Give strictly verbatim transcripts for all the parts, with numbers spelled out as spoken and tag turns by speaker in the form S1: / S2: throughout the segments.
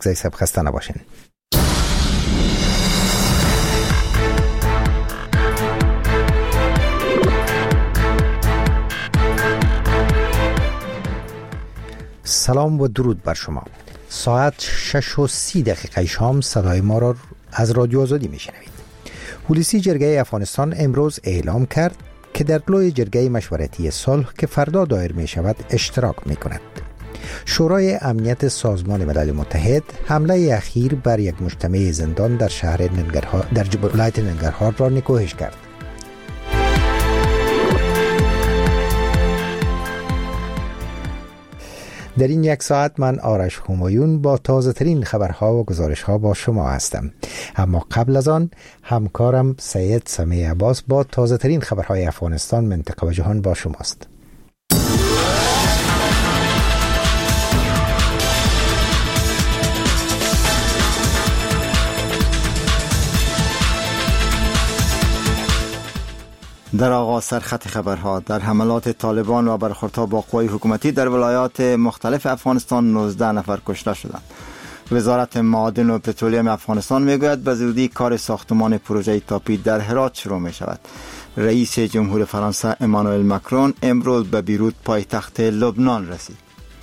S1: زی سب خسته نباشین. سلام و درود بر شما. ساعت شش و سی دقیقه شام صدای ما را از رادیو آزادی میشنوید. پلیسی جرگه افغانستان امروز اعلام کرد که در لوی جرگه مشورتی صلح که فردا دایر می شود اشتراک می کند. شورای امنیت سازمان ملل متحد حمله اخیر بر یک مجتمع زندان در شهر ننگرهار در ولایت ننگرهار را نکوهش کرد. در این یک ساعت من آرش همایون با تازه ترین خبرها و گزارش ها با شما هستم. اما قبل از آن همکارم سید سمیع عباس با تازه ترین خبرهای افغانستان، منطقه و جهان با شماست.
S2: در آغاز سرخط خبرها، در حملات طالبان و برخوردها با قوای حکومتی در ولایات مختلف افغانستان نوزده نفر کشته شدند. وزارت معادن و پترولیم افغانستان میگوید به زودی کار ساختمان پروژه تاپی در هرات شروع می شود. رئیس جمهور فرانسه امانوئل مکرون امروز به بیروت پایتخت لبنان رسید.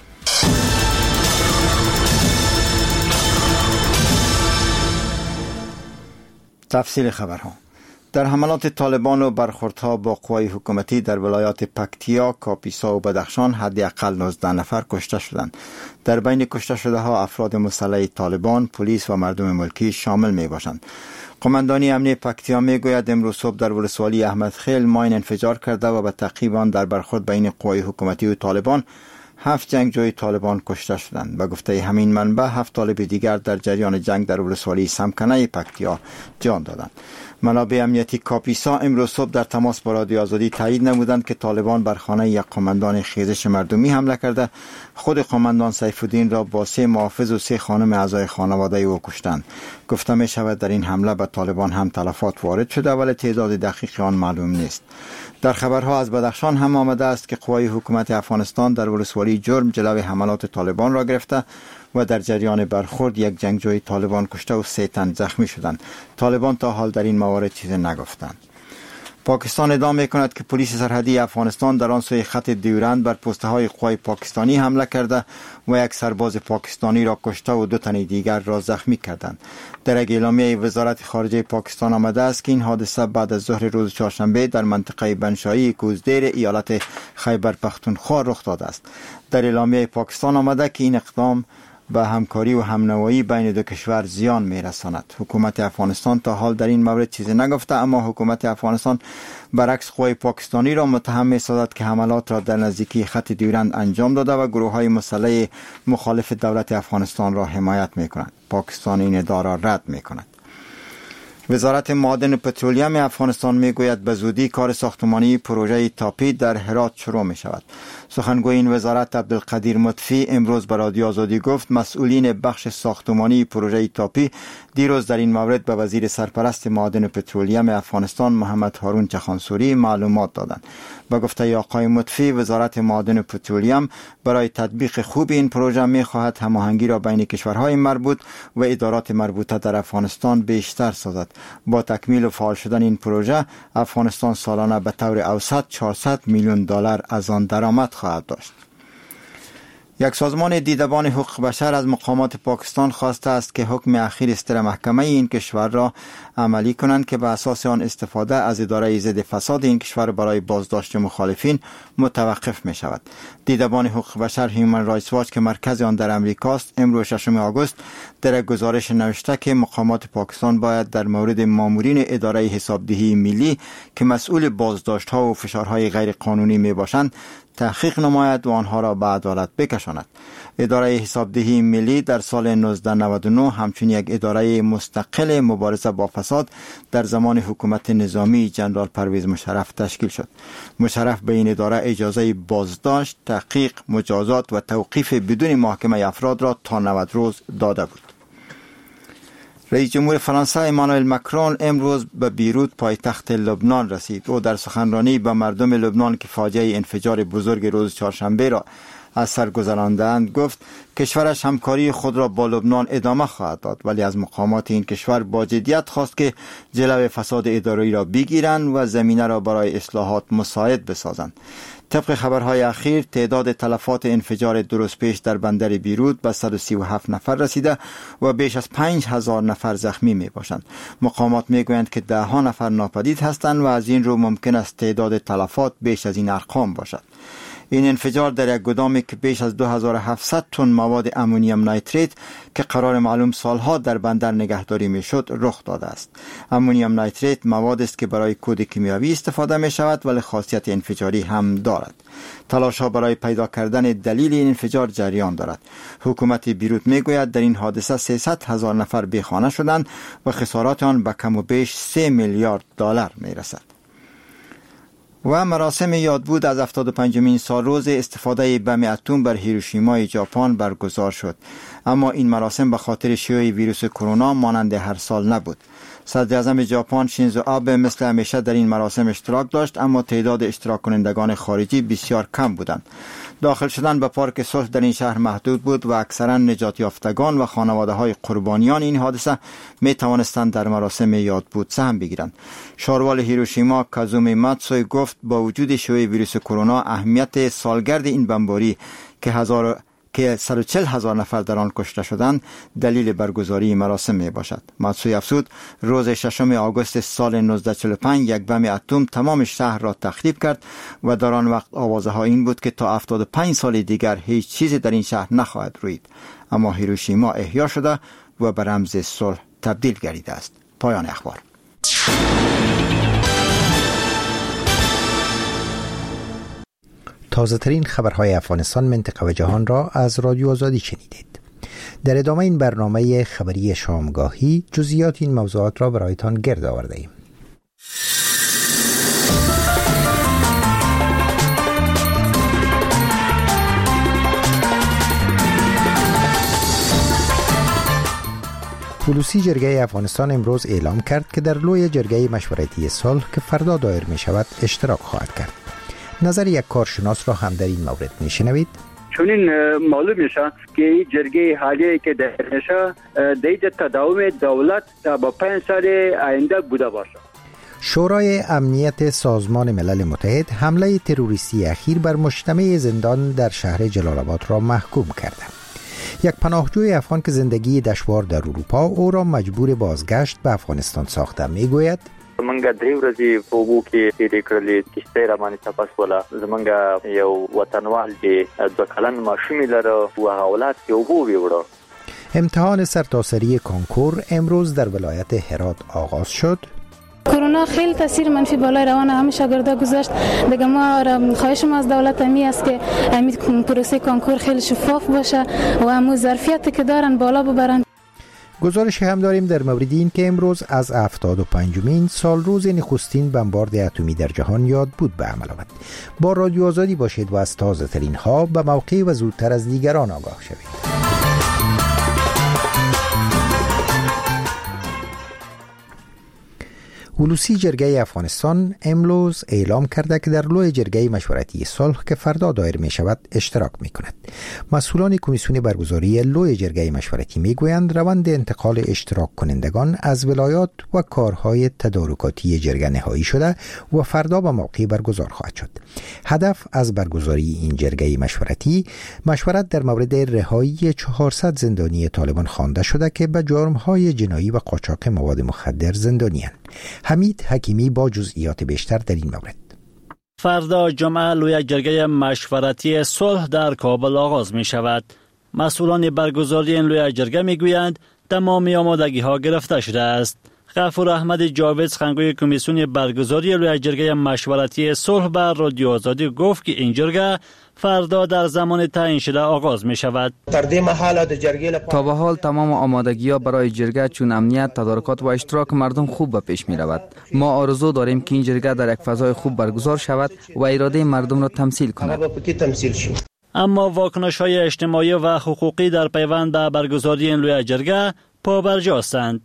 S2: تفصیل خبرها. در حملات طالبان و برخوردها با قوای حکومتی در ولایات پکتیا، کاپیسا و بدخشان حداقل نوزده نفر کشته شدند. در بین کشته شده ها افراد مسلح طالبان، پلیس و مردم ملکی شامل می باشند. قماندانی امنیه پکتیا می گوید امروز صبح در ولسوالی احمد خیل ماین انفجار کرده و به تعقیب آن در برخورد بین قوای حکومتی و طالبان هفت جنگجوی طالبان کشته شدند. به گفته همین منبع هفت طالب دیگر در جریان جنگ در ولسوالی سمکنه پکتیا جان دادند. منابع امنیتی کاپیسا امروز صبح در تماس با رادیو آزادی تایید نمودند که طالبان بر خانه یک قماندان خیزش مردمی حمله کرده خود قماندان سیف الدین را با سه محافظ و سه خانم اعضای خانواده او کشتند. گفته می شود در این حمله به طالبان هم تلفات وارد شده ولی تعداد دقیق آن معلوم نیست. در خبرها از بدخشان هم آمده است که قوای حکومت افغانستان در ولسوالی جرم جلوی حملات طالبان را گرفته و در جریان برخورد یک جنگجوی طالبان کشته و سه تن زخمی شدند. طالبان تا حال در این موارد چیزی نگفتند. پاکستان ادعا می‌کند که پلیس سرحدی افغانستان در آن سوی خط دیورند بر پست‌های قوای پاکستانی حمله کرده و یک سرباز پاکستانی را کشته و دو تن دیگر را زخمی کردند. در یک اعلامیه وزارت خارجه پاکستان آمده است که این حادثه بعد از ظهر روز چهارشنبه در منطقه بنشایی کوزدیر ایالت خیبر پختونخوا رخ داده است. در اعلامیه پاکستان آمده که این اقدام به همکاری و همنوایی بین دو کشور زیان میرساند. حکومت افغانستان تا حال در این مورد چیزی نگفته، اما حکومت افغانستان برعکس قوای پاکستانی را متهم می‌سازد که حملات را در نزدیکی خط دیورند انجام داده و گروه‌های مسلح مخالف دولت افغانستان را حمایت می‌کنند. پاکستان این ادعا را رد می‌کند. وزارت معادن و پترولیم افغانستان میگوید به زودی کار ساختمانی پروژه تاپی در هرات شروع می شود. سخنگوی این وزارت عبدالقدیر مطفی امروز به رادیو آزادی گفت مسئولین بخش ساختمانی پروژه تاپی دیروز در این مورد به وزیر سرپرست معادن و پترولیم افغانستان محمد هارون چخانسوری معلومات دادند. به گفته آقای مطفی وزارت معادن و پترولیم برای تطبیق خوب این پروژه می خواهد هماهنگی را بین کشورهای مربوط و ادارات مربوطه در افغانستان بیشتر سازد. با تکمیل و فعال شدن این پروژه افغانستان سالانه به طور اوسط چهارصد میلیون دلار از آن درآمد خواهد داشت. یک سازمان دیدبان حقوق بشر از مقامات پاکستان خواسته است که حکم اخیر ستر محکمه این کشور را عملی کنند که به اساس آن استفاده از اداره ضد فساد این کشور برای بازداشت مخالفین متوقف می شود. دیدبان حقوق بشر هیومن رایتس واچ که مرکز آن در امریکا است امروز ششم آگوست در گزارش نوشته که مقامات پاکستان باید در مورد مامورین اداره حسابدهی ملی که مسئول بازداشت ها و فشارهای غیر قانونی می باشند تحقیق نماید و آنها را به عدالت بکشاند. اداره حسابدهی ملی در سال نوزده نود و نه همچون یک اداره مستقل مبارزه با فساد در زمان حکومت نظامی جنرال پرویز مشرف تشکیل شد. مشرف به این اداره اجازه بازداشت، تحقیق، مجازات و توقیف بدون محاکمه افراد را تا نود روز داده بود. رئیس جمهور فرانسه امانوئل مکرون امروز به بیروت پایتخت لبنان رسید. او در سخنرانی به مردم لبنان که فاجعه انفجار بزرگ روز چهارشنبه را از سر گذراندند گفت کشورش همکاری خود را با لبنان ادامه خواهد داد، ولی از مقامات این کشور با جدیت خواست که جلوی فساد اداری را بگیرند و زمینه را برای اصلاحات مساعد بسازند. طبق خبرهای اخیر تعداد تلفات انفجار درست پیش در بندر بیروت به صد و سی و هفت نفر رسیده و بیش از پنج هزار نفر زخمی می باشند. مقامات می گویند که ده ها نفر ناپدید هستند و از این رو ممکن است تعداد تلفات بیش از این ارقام باشد. این انفجار در یک گدامی که بیش از دو هزار و هفتصد تن مواد امونیم نیتریت که قرار معلوم سالها در بندر نگهداری می شد رخ داده است. امونیم نیتریت مواد است که برای کود کیمیاوی استفاده می شود ولی خاصیت انفجاری هم دارد. تلاش ها برای پیدا کردن دلیل این انفجار جریان دارد. حکومت بیروت می گوید در این حادثه سیصد هزار نفر بیخانه شدند و خسارات آن به کم و بیش سه میلیارد دلار می رسد. و مراسم یادبود از هفتاد و پنجمین سالروز استفاده بم اتم بر هیروشیمای ژاپن برگزار شد، اما این مراسم به خاطر شیوع ویروس کرونا مانند هر سال نبود. صدر اعظم ژاپن شینزو آبه مثل همیشه در این مراسم اشتراک داشت، اما تعداد اشتراک کنندگان خارجی بسیار کم بودند. داخل شدن به پارک صلح در این شهر محدود بود و اکثرا نجات یافتگان و خانواده های قربانیان این حادثه می توانستند در مراسم یادبود سهم بگیرند. شاروال هیروشیما کازومی ماتسوی گفت با وجود شیوع ویروس کرونا اهمیت سالگرد این بمباری که هزار که صد و چهل هزار نفر در آن کشته شدند دلیل برگزاری مراسم می باشد. ماتسوی افزود روز ششم آگوست سال نوزده چهل و پنج یک بم اتم تمام شهر را تخریب کرد و در آن وقت آوازه ها این بود که تا هفتاد و پنج سال دیگر هیچ چیزی در این شهر نخواهد روید. اما هیروشیما احیا شده و به رمز صلح تبدیل گردیده است. پایان اخبار.
S1: تازه ترین خبرهای افغانستان، منطقه و جهان را از رادیو آزادی شنیدید. در ادامه این برنامه خبری شامگاهی جزئیات این موضوعات را برایتان گرد آورده ایم. خلوصی جرگه افغانستان امروز اعلام کرد که در لوی جرگه مشورتی صلح که فردا دایر می شود اشتراک خواهد کرد. نظر یک کارشناس را هم در این مورد میشنوید.
S3: چون این معلوم میشه که جرگه حالیه که در نشه دیج تداوم دولت تا با پنج سال آینده بوده باشه.
S1: شورای امنیت سازمان ملل متحد حمله تروریستی اخیر بر مجتمع زندان در شهر جلال آباد را محکوم کرده. یک پناهجوی افغان که زندگی دشوار در اروپا او را مجبور بازگشت به افغانستان ساخته میگوید
S4: زمونږ درې ورځې په اوبو کې تېرې کړلې، کښتۍ راباندې تپس وله. زمونږ یو وطنوال چې دوه کلن ماشومې لره و اولاد کې اوبو ویوړه.
S1: امتحان سرتاسری کنکور امروز در ولایت هرات آغاز شد.
S5: کرونا خیلی تاثیر منفی بالای روان همه شاگردا گذاشت. دیگه ما خواهش ما از دولت امی است که امید پروسه کنکور خیلی شفاف باشه و همون ظرفیتی که دارن بالا ببرن.
S1: گزارش هم داریم در مورد این که امروز از هفتاد و پنجمین سال روز نخستین بمبارد اتمی در جهان یاد بود به عمل آمد. با رادیو آزادی باشید و از تازه ترین ها به موقع و زودتر از دیگران آگاه شوید. خلوصی جرگه افغانستان امروز اعلام کرده که در لوی جرگه مشورتی صلح که فردا دایر می شود اشتراک می کند. مسئولان کمیسیون برگزاری لوی جرگه مشورتی می گویند روند انتقال اشتراک کنندگان از ولایات و کارهای تدارکاتی جرگه نهایی شده و فردا به موقع برگزار خواهد شد. هدف از برگزاری این جرگه مشورتی مشورت در مورد رهایی چهارصد زندانی طالبان خوانده شده که به جرم‌های جنایی و قاچاق مواد مخدر زندانی‌اند. حمید حکیمی با جزئیات بیشتر در این مورد.
S6: فردا جمعه لوی جرگه مشورتی صلح در کابل آغاز می شود. مسئولان برگزاری این لوی جرگه می گویند تمامی آمادگی ها گرفته شده است. غفور احمد جاوید سخنگوی کمیسیون برگزاری لوی جرگه مشورتی صلح بر رادیو آزادی گفت که این جرگه فردا در زمان تعیین شده آغاز می شود.
S7: تا به حال تمام آمادگی‌ها برای جرگه چون امنیت، تدارکات و اشتراک مردم خوب به پیش می رود. ما آرزو داریم که این جرگه در یک فضای خوب برگزار شود و اراده مردم را تمثیل کند.
S6: اما واکنش‌های اجتماعی و حقوقی در پیوند به برگزاری این لوی جرگه پابرجاستند.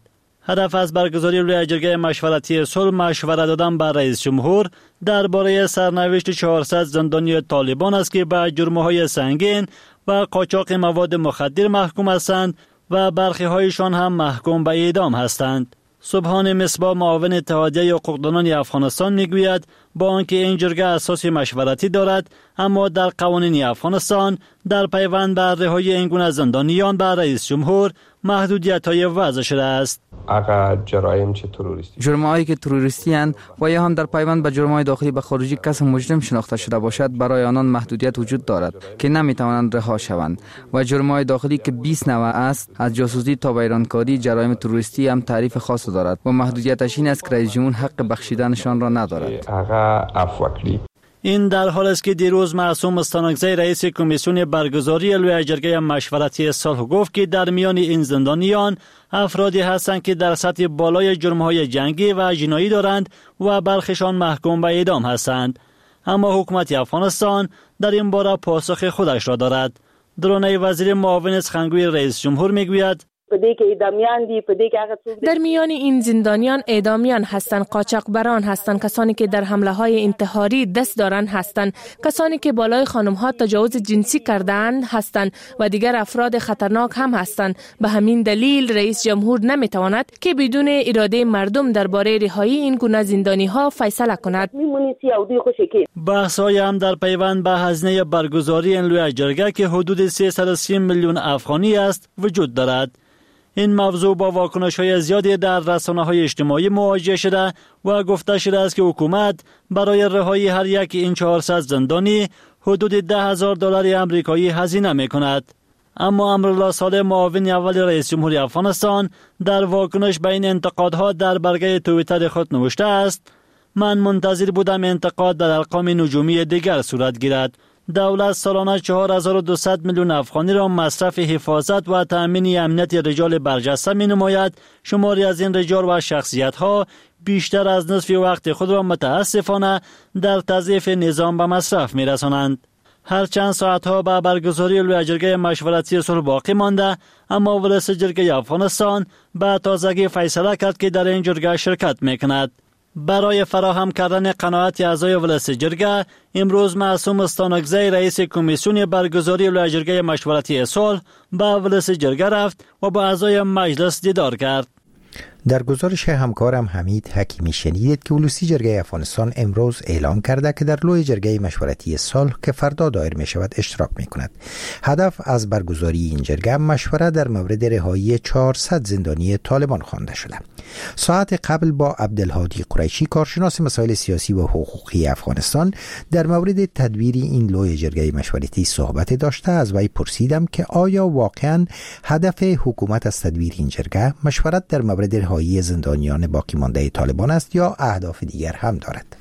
S6: هدف از برگزاری لوی جرگه مشورتی صلح مشورت دادن به رئیس جمهور درباره سرنوشت چهارصد زندانی طالبان است که به جرم‌های سنگین و قاچاق مواد مخدر محکوم هستند و برخی هایشان هم محکوم به اعدام هستند. سبحان مصباح معاون اتحادیه حقوقدانان افغانستان میگوید با آنکه این جرگه اساس مشورتی دارد، اما در قوانین افغانستان در پیوند به رهایی این گونه زندانیان به رئیس جمهور محدودیت‌های وضع شده است.
S8: اگر جرایم چه تروریستی
S7: جرم‌هایی که تروریستی اند و یا هم در پیوند به جرم‌های داخلی به خارجی کس مجرم شناخته شده باشد، برای آنان محدودیت وجود دارد که نمی‌توانند رها شوند و جرم‌های داخلی که بیست نوع است، از جاسوسی تا ویرانکاری، جرایم تروریستی هم تعریف خاص دارد و محدودیتش این است که رئیس جمهور حق بخشیدنشان را ندارد.
S6: این در حال است که دیروز معصوم استانکزی رئیس کمیسیون برگزاری لوی جرگه مشورتی صلح گفت که در میان این زندانیان افرادی هستند که در سطح بالای جرم‌های جنگی و جنایی دارند و برخیشان محکوم به اعدام هستند. اما حکومت افغانستان در این باره پاسخ خودش را دارد. درونه وزیر معاون سخنگوی رئیس جمهور میگوید
S9: در میان این زندانیان اعدامیان هستند، قاچاقبران هستند، کسانی که در حمله های انتحاری دست دارند هستند، کسانی که بالای خانم ها تجاوز جنسی کردند هستند و دیگر افراد خطرناک هم هستند. به همین دلیل رئیس جمهور نمیتواند که بدون اراده مردم درباره رهایی این گونه زندانی ها فیصله کند.
S6: بحث های هم در پیوند به هزینه برگزاری این لوی جرگه که حدود سیصد و سی میلیون افغانی است وجود دارد. این موضوع با واکنش‌های زیادی در رسانه‌های اجتماعی مواجه شده و گفته شده است که حکومت برای رهایی هر یک این چهارصد زندانی حدود ده هزار دلار آمریکایی هزینه می‌کند. اما امرالله صالح معاون اول رئیس جمهوری افغانستان در واکنش به این انتقادها در برگه توییتر خود نوشته است: من منتظر بودم انتقاد در ارقام نجومی دیگر صورت گیرد. دولت سالانه چهار هزار و دویست میلیون افغانی را مصرف حفاظت و تأمین امنیت رجال برجسته می نماید. شماری از این رجال و شخصیت ها بیشتر از نصف وقت خود را متاسفانه در تضعیف نظام به مصرف می رسانند. هر چند ساعت ها به برگزاری لوی جرگه مشورتی صلح باقی مانده، اما ولس جرگه افغانستان به تازگی فیصله کرد که در این جرگه شرکت می کند. برای فراهم کردن قناعت اعضای ولس جرگه، امروز معصوم استانکزی رئیس کمیسیون برگزاری لوی جرگه مشورتی صلح به ولس جرگه رفت و با اعضای مجلس دیدار کرد.
S1: در گزارش همکارم حمید حکیمی شنیدید که ولسی جرگه افغانستان امروز اعلام کرده که در لوی جرگه مشورتی صلح که فردا دایر می شود اشتراک می کند. هدف از برگزاری این جرگه مشورت در مورد رهایی چهارصد زندانی طالبان خوانده شده. ساعت قبل با عبدالهادی قریشی کارشناس مسائل سیاسی و حقوقی افغانستان در مورد تدبیر این لوی جرگه مشورتی صحبت داشته. از وی پرسیدم که آیا واقعا هدف حکومت از تدبیر این جرگه مشورت در مورد رهایی زندانیان باقی مانده طالبان است یا اهداف دیگر هم دارد؟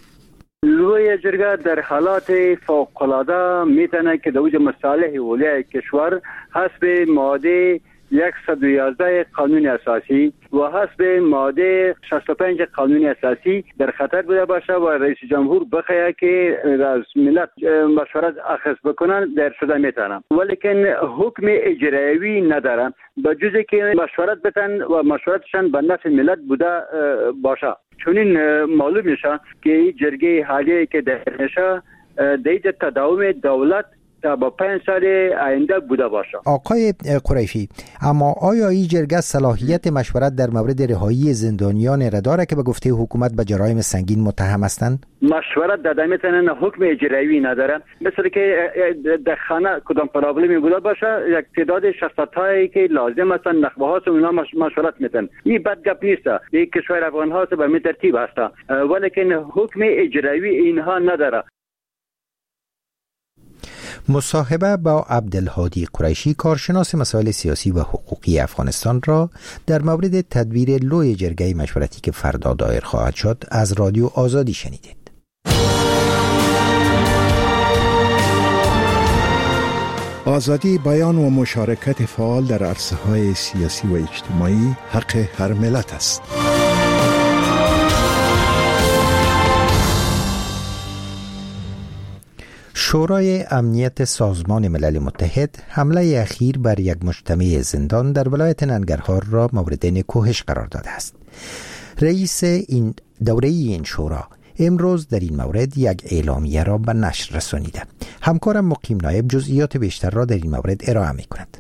S3: لوی جرگه در حالات فوق‌العاده میتونه که دوج مصالح اولیه کشور حسب ماده صد و یازده قانون اساسی و حسب ماده شصت و پنج قانون اساسی در خطر بوده باشه و رئیس جمهور بخواه که از ملت مشورت اخذ بکنن در شده میتونن، ولیکن حکم اجرایی ندارن به جزی که مشورت بتن و مشورتشان به نفع ملت بوده باشه. چون این معلوم میشه که جرگه حالیه که در نشه دیج تداوم دولت تا با پنج سال آینده بوده باشه. آقای
S1: قریشی، اما آیا این جرگه صلاحیت مشورت در مورد رهایی زندانیان را داره که به گفته حکومت به جرایم سنگین متهم هستند؟
S3: مشورت داده میتونن، حکم اجرایی نداره. مثل که در خانه کدام پرابلمی بوده باشه یک تعداد شخصیتایی که لازم هستن نخبه ها اونا مشورت میتن. این بد گپ نیست. این کشور افغان ها به می ترتیب هست، ولیکن حکم اجرایی اینها نداره.
S1: مصاحبه با عبدالهادی قریشی کارشناس مسائل سیاسی و حقوقی افغانستان را در مورد تدبیر لوی جرگه مشورتی که فردا دایر خواهد شد از رادیو آزادی شنیدید.
S10: آزادی بیان و مشارکت فعال در عرصه‌های سیاسی و اجتماعی حق هر ملت است.
S1: شورای امنیت سازمان ملل متحد حمله اخیر بر یک مجتمع زندان در ولایت ننگرهار را مورد نکوهش قرار داده است. رئیس این دوره این شورا امروز در این مورد یک اعلامیه را به نشر رسانیده. همکارم مقیم نایب جزئیات بیشتر را در این مورد ارائه می کند.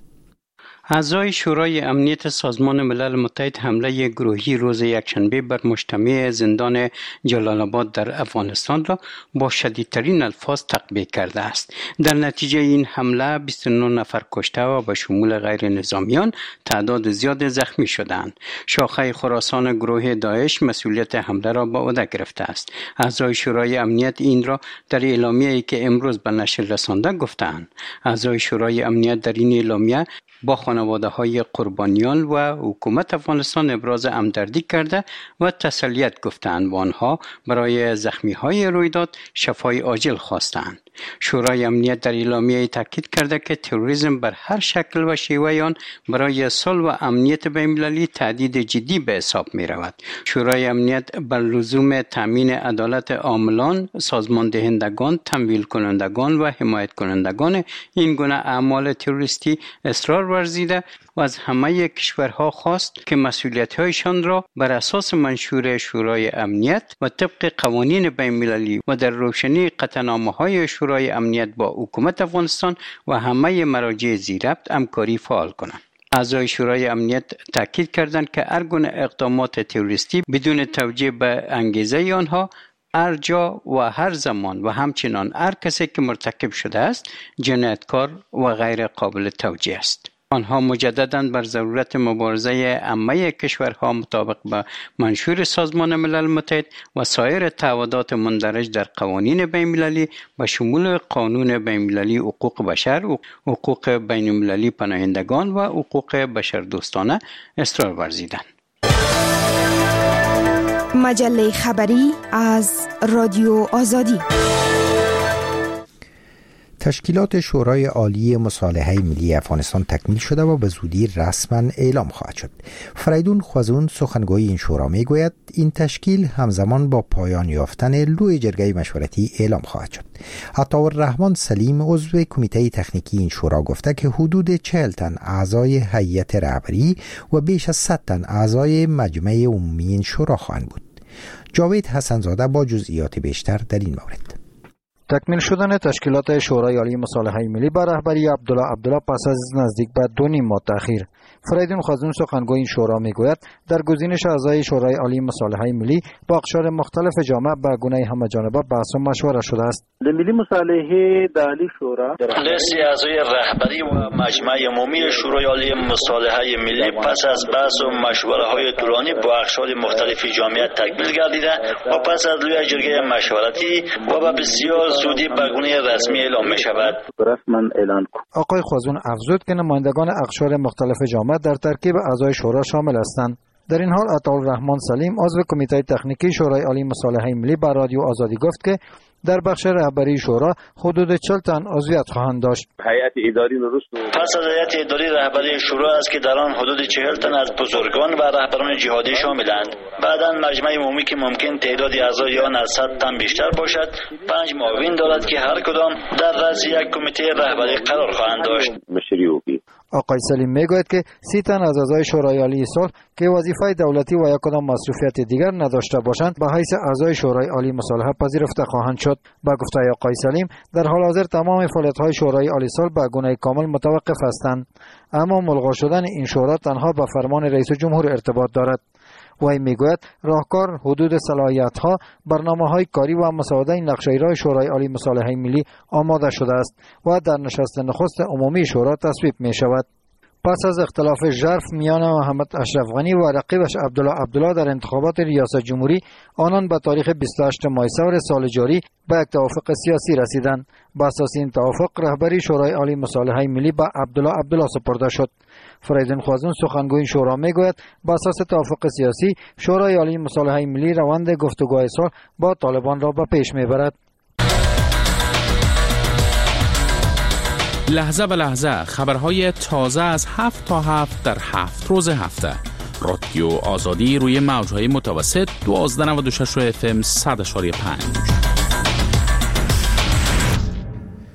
S11: اعضای شورای امنیت سازمان ملل متحد حمله گروهی روز یکشنبه بر مجتمع زندان جلال آباد در افغانستان را با شدیدترین الفاظ تقبیح کرده است. در نتیجه این حمله بیست و نه نفر کشته و به شمول غیر نظامیان تعداد زیاد زخمی شدند. شاخه خراسان گروه داعش مسئولیت حمله را به عهده گرفته است. اعضای شورای امنیت این را در اعلامیه‌ای که امروز به نشر رسانده گفتند. اعضای شورای امنیت در این اعلامیه با خانواده های قربانیان و حکومت افغانستان ابراز همدردی کرده و تسلیت گفتند و آنها برای زخمی های رویداد شفای عاجل خواستند. شورای امنیت در اعلامیه تاکید کرده که تروریسم بر هر شکل و شیوه آن برای صلح و امنیت بین‌المللی تهدید جدی به حساب می رود. شورای امنیت بر لزوم تامین عدالت عاملان، سازمان دهندگان، تمویل کنندگان و حمایت کنندگان این گونه اعمال تروریستی اصرار ورزیده و از همه کشورها خواست که مسئولیت‌هایشان را بر اساس منشور شورای امنیت و طبق قوانین بین‌المللی و در روشنی قطعنامه‌های شورای امنیت با حکومت افغانستان و همه مراجع زیربط همکاری فعال کنند. اعضای شورای امنیت تاکید کردند که هر گونه اقدامات تروریستی بدون توجه به انگیزه آنها هر جا و هر زمان و همچنان هر کسی که مرتکب شده است جنایتکار و غیر قابل توجیه است. آنها مجدداً بر ضرورت مبارزه همه کشورها مطابق با منشور سازمان ملل متحد و سایر تعهدات مندرج در قوانین بین‌المللی و شمول قانون بین‌المللی حقوق بشر، حقوق بین‌المللی پناهندگان و حقوق بشردوستانه اصرار ورزیدند.
S12: مجله خبری از رادیو آزادی.
S1: تشکیلات شورای عالی مصالحه ملی افغانستان تکمیل شده و به زودی رسما اعلام خواهد شد. فریدون خوازون سخنگوی این شورا می گوید این تشکیل همزمان با پایان یافتن لوی جرگه مشورتی اعلام خواهد شد. عطاالرحمن سلیم عضو کمیته تکنیکی این شورا گفته که حدود چهل تن اعضای هیئت رهبری و بیش از صد تن اعضای مجمع عمومی این شورا خواهند بود. جاوید حسنزاده با جزئیات بیشتر در این مورد.
S13: تکمیل شدن تشکیلات شورای عالی مصالحه ملی بر رهبری عبدالله عبدالله پس از نزدیک به دو نیم ماه تأخیر. فریدون خوازون سخنگوی این شورا میگوید در گزینش اعضای شورای عالی مصالحه ملی با اقشار مختلف جامعه به گونه همه‌جانبه بحث و مشوره شده است.
S14: ملی مصالحه در عالی شورا
S15: لیست اعضای رهبری و مجمع عمومی شورای عالی مصالحه ملی پس از بحث و مشوره‌های طولانی با اقشار مختلف جامعه تکمیل گردیده و پس از لوی جرگه مشورتی و به بسیار زودی به گونه رسمی اعلام می شود.
S14: رسما اعلان کن.
S13: آقای خوازون افزود که نمایندگان اقشار مختلف جامعه در ترکیب اعضای شورا شامل هستند. در این حال عطاالرحمن سلیم عضو کمیته تکنیکی شورای عالی مصالحه ملی با رادیو آزادی گفت که در بخش رهبری شورا حدود چهل تن عضویت خواهند داشت.
S14: هیئت اداری درست
S15: پس از هیئت اداری رهبری شورا است که در آن حدود چهل تن از بزرگان و رهبران جهادی شاملند. بعداً مجمع عمومی که ممکن تعداد اعضای آن از صد تن بیشتر باشد پنج معاون دارد که هر کدام در رأس یک کمیته رهبری قرار خواهند داشت.
S13: آقای سلیم میگوید که سی تن از اعضای شورای عالی صلح که وظیفه دولتی و یک کدام مصروفیت دیگر نداشته باشند به حیث اعضای شورای عالی مصالحه پذیرفته خواهند شد. با گفته آقای سلیم در حال حاضر تمام فعالیت‌های شورای عالی صلح به گونه کامل متوقف هستند، اما ملغا شدن این شورا تنها به فرمان رئیس جمهور ارتباط دارد. وی میگوید راهکار حدود صلاحیت‌ها، برنامه‌های کاری و مساعده نقشه‌ای شورای عالی مصالحه ملی آماده شده است و در نشست نخست عمومی شورا تصویب می شود. پس از اختلاف ژرف میان محمد اشرف غنی و رقیبش عبدالله عبدالله در انتخابات ریاست جمهوری، آنان به تاریخ بیست و هشتم ماه سور سال جاری به یک توافق سیاسی رسیدند. با اساس این توافق رهبری شورای عالی مصالحه ملی به عبدالله عبدالله سپرده شد. فریدون خوازون سخنگوی شورا میگوید با اساس توافق سیاسی شورای عالی مصالحه ملی روند گفتگوهای صلح با طالبان را به پیش میبرد.
S16: لحظه به لحظه خبرهای تازه از هفت تا هفت در هفت روز هفته. رادیو آزادی روی موجهای متوسط دوازده نود و شش اف ام صد و پنج.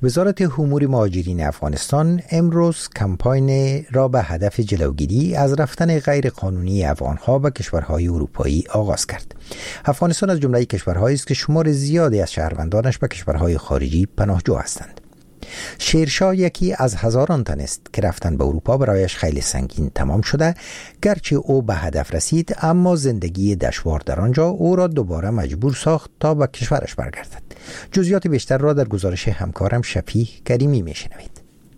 S1: وزارت امور مهاجرین افغانستان امروز کمپاین را به هدف جلوگیری از رفتن غیر قانونی افغانها به کشورهای اروپایی آغاز کرد. افغانستان از جمله کشورهایی است که شمار زیادی از شهروندانش به کشورهای خارجی پناهجو هستند. شیرشاه یکی از هزاران تن است که رفتن به اروپا برایش خیلی سنگین تمام شده. گرچه او به هدف رسید، اما زندگی دشوار در آنجا او را دوباره مجبور ساخت تا به کشورش برگردد. جزئیات بیشتر را در گزارش همکارم شفیع کریمی میشنوید.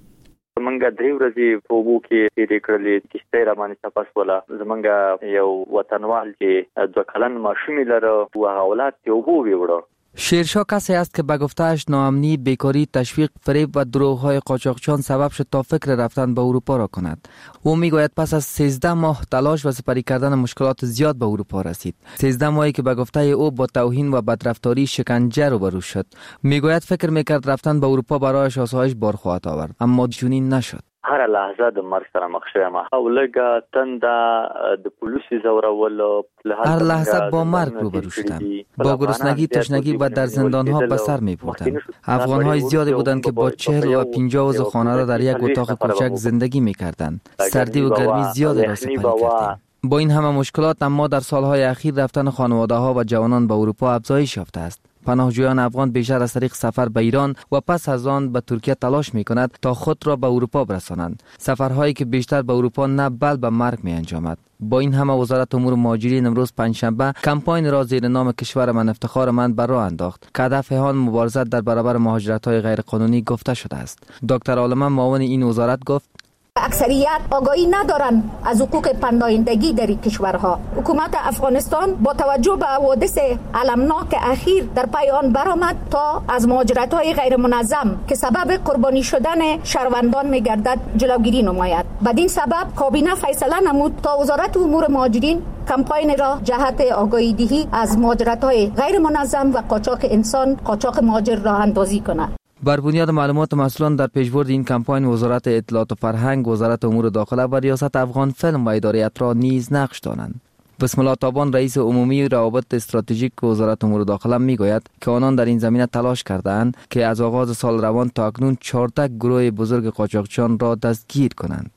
S4: زمونږ درې ورځې په اوبو کې تېرې کړلې، کښتۍ را باندې تپس وله. زمونږ یو وطنوال چې دوه کلن ماشومې لره و هغه اولاد یې اوبو ویوړه.
S7: شیرشاه کسی است که به گفته‌اش ناامنی، بیکاری، تشویق، فریب و دروغ‌های قاچاقچیان سبب شد تا فکر رفتن به اروپا را کند. او میگوید پس از سیزده ماه تلاش و سپری کردن مشکلات زیاد به اروپا رسید. سیزده ماهی که به گفته او با توهین و بدرفتاری شکنجه روبرو شد. میگوید فکر میکرد رفتن به اروپا برایش آسایش بار خواهد آورد، اما چنین نشد.
S4: هر لحظه د مرګ سره مخ شوم او لږه تنده د پولیسو زورول.
S7: هر لحظه با مرگ روبرو شدم. با گرسنگی، تشنگی و در زندان‌ها به سر می‌بردند. افغان‌های زیادی بودند که با چهل و پنجاه عضو خانه را در یک اتاق کوچک زندگی می‌کردند. سردی و گرمی زیادی را سپری کردیم. با این همه مشکلات اما در سالهای اخیر رفتن خانواده‌ها و جوانان به اروپا افزایش یافته است. پناهجویان افغان بیشتر از طریق سفر به ایران و پس از آن به ترکیه تلاش می کند تا خود را به اروپا برسانند. سفرهایی که بیشتر به اروپا نه بل به مرگ می انجامد. با این همه وزارت امور مهاجرین امروز پنجشنبه کمپاین را زیر نام کشور من افتخار من بر راه انداخت که هدف آن مبارزت در برابر مهاجرت‌های غیرقانونی گفته شده است. دکتر عالمان معاون این وزارت گفت
S17: اکثریت آگاهی ندارند از حقوق پناهندگی در کشورها. حکومت افغانستان با توجه به حوادث المناک اخیر در پی آن برآمد تا از مهاجرت‌های غیر منظم که سبب قربانی شدن شهروندان می‌گردد جلوگیری نماید. بدین سبب کابینه فیصله نمود تا وزارت امور مهاجرین کمپاین را جهت آگاهی دهی از مهاجرت‌های غیر منظم و قاچاق انسان، قاچاق مهاجر راه اندازی کند.
S7: بر بنیاد معلومات مسئولان در پیشبرد این کمپاین وزارت اطلاعات و فرهنگ، وزارت امور داخله و ریاست افغان فیلم و اداره را نیز نقش دارند. بسم الله تابان رئیس عمومی روابط استراتژیک وزارت امور داخله میگوید که آنان در این زمینه تلاش کرده‌اند که از آغاز سال روان تا اکنون چهارده گروه بزرگ قاچاقچیان را دستگیر کنند.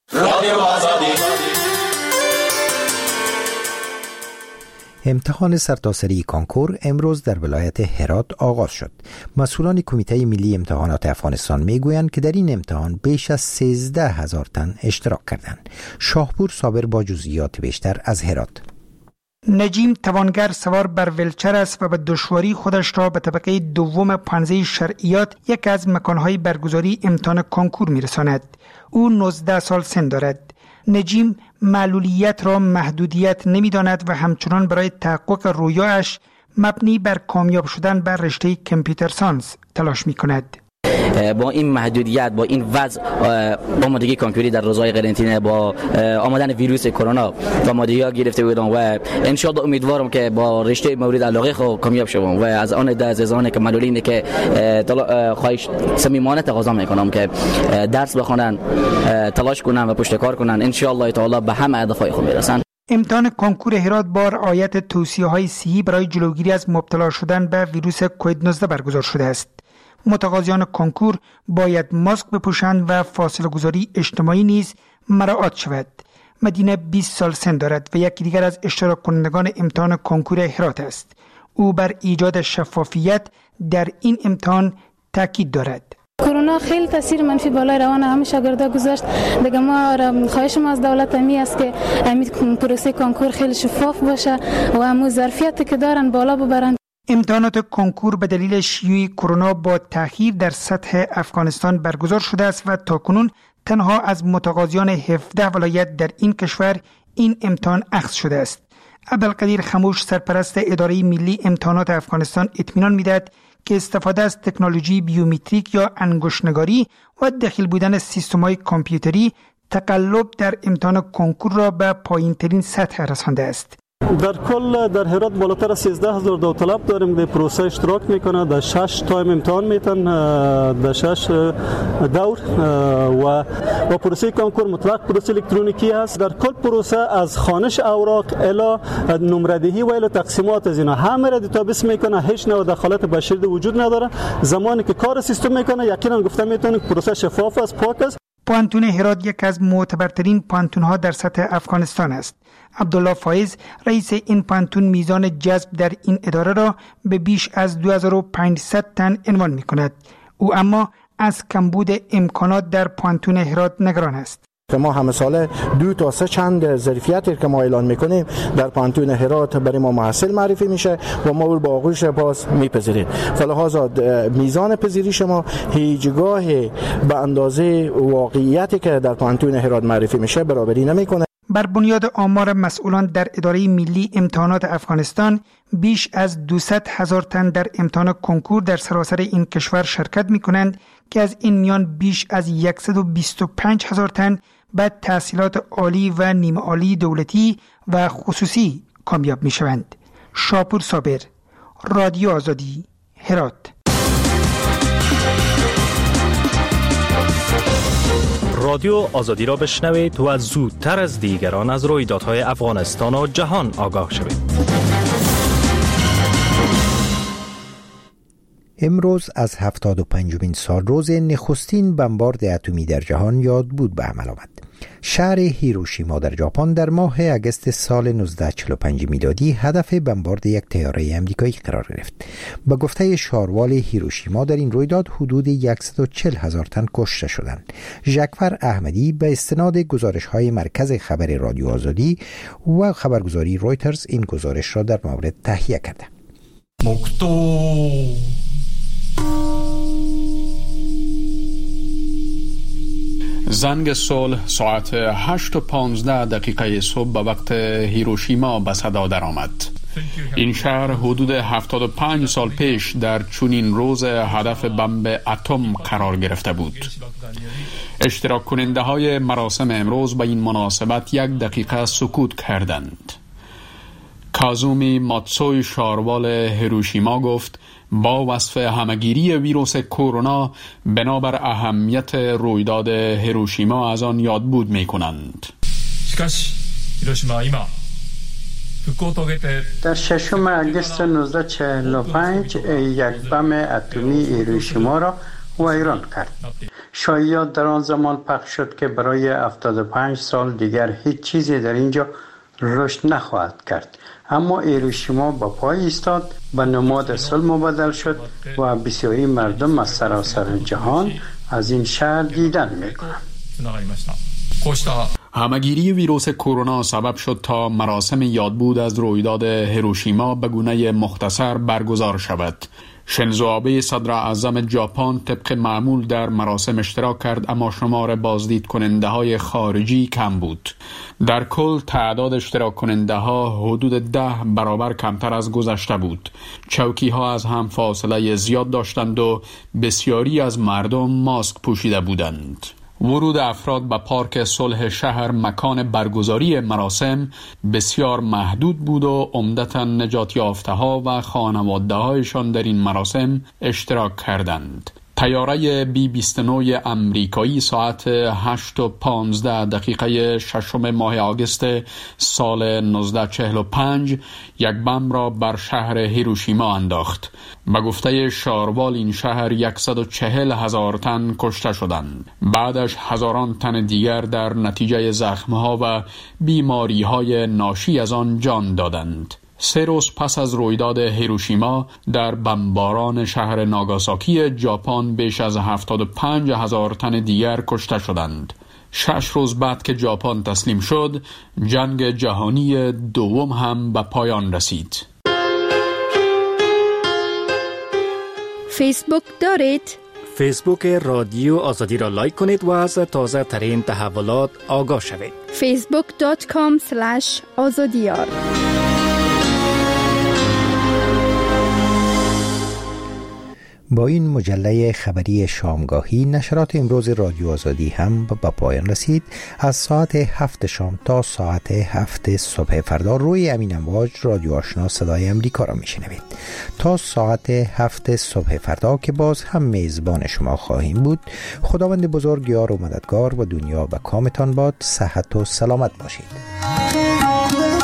S1: امتحان سرتاسری کانکور امروز در ولایت هرات آغاز شد. مسئولان کمیته ملی امتحانات افغانستان میگویند که در این امتحان بیش از سیزده هزار تن اشتراک کردند. شاهپور صابر با جزئیات بیشتر از هرات.
S18: نجیم توانگر سوار بر ویلچر است و به دشواری خودش را به طبقه دوم پانزه شرعیات یک از مکانهای برگزاری امتحان کانکور میرساند. او نوزده سال سن دارد. نجیم معلولیت را محدودیت نمی‌داند و همچنان برای تحقق رویاش مبنی بر کامیاب شدن بر رشته کامپیوتر ساینس تلاش می‌کند.
S19: با این محدودیت، با این وضع آمادگی کانکوری در روزهای قرنطینه، با آمدن ویروس کرونا آمادگی‌ها گرفته بودم و ان شاء الله امیدوارم که با رشته مورد علاقه خود کامیاب شوم و از آن ده عزیزانی که معلولین که خواهش صمیمانه تقاضا میکنم که درس بخونن، تلاش کنن و پشت کار کنن، ان شاء الله تعالی به همه اهداف خود برسن.
S18: امتحان کانکور هرات با رعایت توصیه‌های صحی برای جلوگیری از مبتلا شدن به ویروس کووید نوزده برگزار شده است. متقاضیان کانکور باید ماسک بپوشند و فاصله گذاری اجتماعی نیز مراعات شود. مدینه بیست سال سن دارد و یکی دیگر از اشتراک کنندگان امتحان کانکور هرات است. او بر ایجاد شفافیت در این امتحان تاکید دارد.
S5: کرونا خیلی تاثیر منفی بالای روان همه شاگردا گذاشت. دیگه ما خواهش ما از دولت می است که امید پروسه کانکور خیلی شفاف باشه و همون ظرفیتی که دارن بالا ببرن.
S18: امتحانات کانکور به دلیل شیوع کرونا با تأخیر در سطح افغانستان برگزار شده است و تاکنون تنها از متقاضیان هفده ولایت در این کشور این امتحان اخذ شده است. عبدالقدیر خموش سرپرست اداره ملی امتحانات افغانستان اطمینان می‌دهد که استفاده از تکنولوژی بیومتریک یا انگشت‌نگاری و داخل بودن سیستم‌های کامپیوتری تقلب در امتحان کانکور را به پایین‌ترین سطح رسانده است.
S20: در کل در هرات بالاتر از سیزده هزار داوطلب داریم در پروسه اشتراک میکنه. در شش تایم امتحان میتن، در شش دور و و پروسه کنکور مطلق پروسه الکترونیکی است. در کل پروسه از خوانش اوراق الی نمردهی و الی تقسیمات از اینا همه را دیتابیس میکنه. هیچ نوع دخالت بشری وجود نداره. زمانی که کار سیستم میکنه یقینا گفتم میتونه پروسه شفاف است، پاک است.
S18: پانتون هرات یک از معتبرترین پانتون‌ها در سطح افغانستان است. عبدالله فایز رئیس این پانتون میزان جذب در این اداره را به بیش از دو هزار و پانصد تن عنوان می‌کند. او اما از کمبود امکانات در پانتون هرات نگران است.
S21: که ما همه ساله دو تا سه چند ظرفیتی که ما اعلان میکنیم در پانتون هرات برای ما محصل معرفی میشه و ما اول با آغوش باز میپذیریم. فلحاظا میزان پذیریش ما هیچگاه به اندازه واقعیتی که در پانتون هرات معرفی میشه برابری نمیکنه.
S18: بر بنیاد آمار مسئولان در اداره ملی امتحانات افغانستان بیش از دویست هزار تن در امتحان کنکور در سراسر این کشور شرکت میکنند که از این میان بیش از صد و بیست و پنج هزار تن به تحصیلات عالی و نیمه عالی دولتی و خصوصی کامیاب می شوند. شاپور صابر، رادیو آزادی، هرات.
S22: رادیو آزادی را بشنوید و زودتر از دیگران از رویدادهای افغانستان و جهان آگاه شوید.
S1: امروز از هفتاد و پنجمین سال روز نخستین بمبارد اتمی در جهان یاد بود به عمل آمد. شهر هیروشیما در ژاپن در ماه اگست سال نوزده چهل و پنج میلادی هدف بمبارد یک طیاره آمریکایی قرار گرفت. به گفته شاروال هیروشیما در این رویداد حدود صد و چهل هزار تن کشته شدند. ژکفر احمدی به استناد گزارش‌های مرکز خبر رادیو آزادی و خبرگزاری رویترز این گزارش را در مورد تهیه کرده.
S23: مکتو زنگ صلح ساعت هشت و پانزده دقیقه صبح به وقت هیروشیما به صدا درآمد. این شهر حدود هفتاد و پنج سال پیش در چنین روز هدف بمب اتم قرار گرفته بود. اشتراک کننده های مراسم امروز به این مناسبت یک دقیقه سکوت کردند. کازومی ماتسوی شاروال هیروشیما گفت با وصف همگیری ویروس کرونا بنابر اهمیت رویداد هیروشیما از آن یادبود می کنند.
S11: در ششم اگست نوزده چهل و پنج یک بم اتمی هیروشیما را ویران کرد. شایعات در آن زمان پخش شد که برای هفتاد و پنج سال دیگر هیچ چیزی در اینجا رشد نخواهد کرد، اما هیروشیما با پای ایستاد، به نماد صلح مبدل شد و بسیاری مردم از سراسر جهان از این شهر دیدن میکنند.
S23: همگیری ویروس کرونا سبب شد تا مراسم یادبود از رویداد هیروشیما به گونه مختصر برگزار شود. شینزو آبه صدر اعظم ژاپن طبق معمول در مراسم اشتراک کرد، اما شمار بازدید کننده های خارجی کم بود. در کل تعداد اشتراک کننده ها حدود ده برابر کمتر از گذشته بود. چوکی ها از هم فاصله زیاد داشتند و بسیاری از مردم ماسک پوشیده بودند. ورود افراد به پارک صلح شهر مکان برگزاری مراسم بسیار محدود بود و عمدتاً نجات یافته ها و خانواده هایشان در این مراسم اشتراک کردند. طیاره بی بیست و نه امریکایی ساعت هشت و پانزده دقیقه ششم ماه آگوست سال نوزده چهل و پنج یک بم را بر شهر هیروشیما انداخت. به گفته شاروال این شهر صد و چهل هزار تن کشته شدند. بعدش هزاران تن دیگر در نتیجه زخمها و بیماریهای ناشی از آن جان دادند. سه روز پس از رویداد هیروشیما در بمباران شهر ناگاساکی ژاپن بیش از هفتاد و پنج هزار تن دیگر کشته شدند. شش روز بعد که ژاپن تسلیم شد، جنگ جهانی دوم هم به پایان رسید.
S12: فیسبوک دارید؟
S22: فیسبوک رادیو آزادی را لایک کنید و از تازه ترین تحولات آگاه شوید.
S12: فیسبوک دات کام اسلش آزادیار.
S1: با این مجله خبری شامگاهی نشرات امروز رادیو آزادی هم به پایان رسید. از ساعت هفت شام تا ساعت هفت صبح فردا روی امین امواج رادیو آشنا صدای امریکا را میشنوید. تا ساعت هفت صبح فردا که باز هم میزبان شما خواهیم بود. خداوند بزرگ یار و مددگار و دنیا و کامتان باد. صحت و سلامت باشید.